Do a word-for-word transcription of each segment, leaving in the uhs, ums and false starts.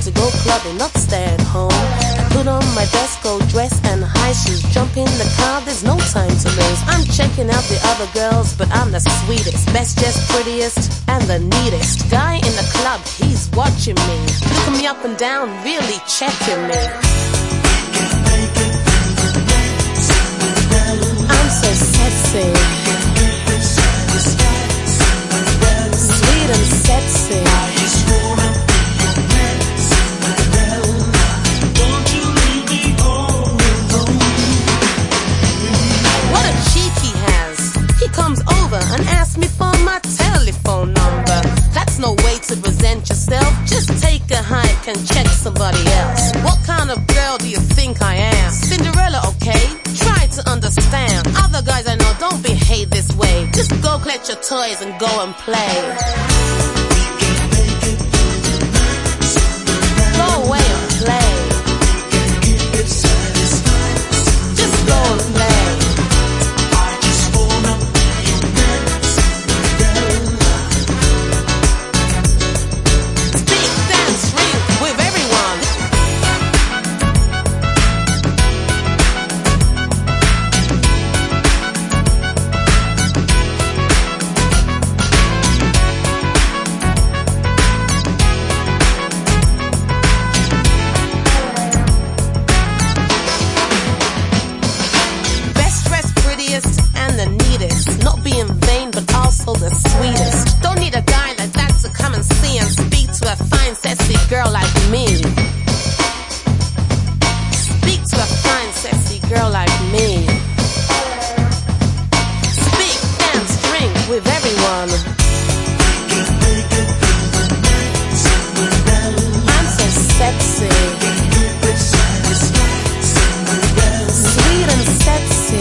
to go clubbing, not stay at home. I put on my best gold dress and high shoes, jump in the car, there's no time to lose. I'm checking out the other girls, but I'm the sweetest, best, just prettiest, and the neatest. Guy in the club, he's watching me, looking me up and down, really checking me. I'm so sexy, sweet and sexy. What a cheek he has. He comes over and asks me for my telephone number. That's no way to present yourself. Just take a hike and check somebody else. What kind of girl do you think I am? Cinderella, okay? Try to understand. Other guys I know don't behave this way. Just go collect your toys and go and play. Go away and play. Just go and play. Speak, dance, drink with everyone. And the neatest, not being vain but also the sweetest. Don't need a guy like that to come and see and speak to a fine sexy girl like me. Speak to a fine sexy girl like me. Speak, dance, drink with everyone. I'm so sexy, sweet and sexy.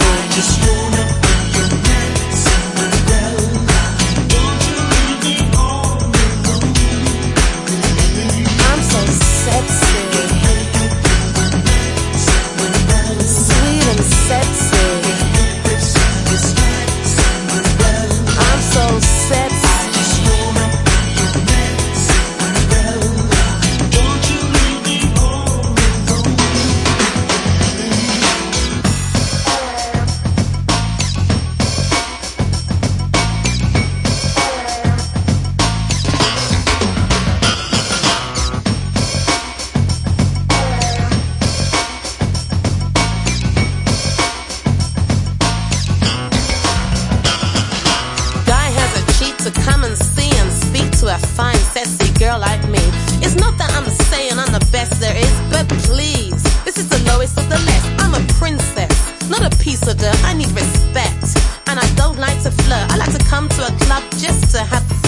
To come and see and speak to a fine, sexy girl like me. It's not that I'm saying I'm the best there is, but please, this is the lowest of the less. I'm a princess, not a piece of dirt. I need respect, and I don't like to flirt. I like to come to a club just to have